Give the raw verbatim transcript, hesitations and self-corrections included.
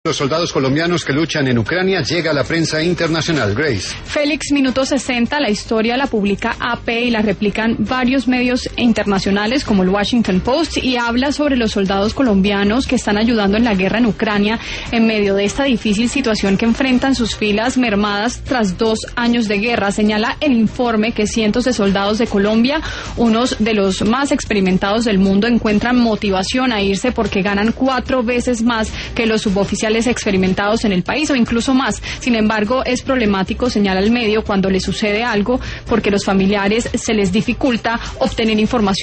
Los soldados colombianos que luchan en Ucrania llega a la prensa internacional. Grace. Félix, minuto sesenta, la historia la publica A P y la replican varios medios internacionales como el Washington Post y habla sobre los soldados colombianos que están ayudando en la guerra en Ucrania en medio de esta difícil situación que enfrentan sus filas mermadas tras dos años de guerra. Señala el informe que cientos de soldados de Colombia, unos de los más experimentados del mundo, encuentran motivación a irse porque ganan cuatro veces más que los suboficiales experimentados en el país o incluso más. Sin embargo, es problemático, señala el medio, cuando les sucede algo porque los familiares se les dificulta obtener información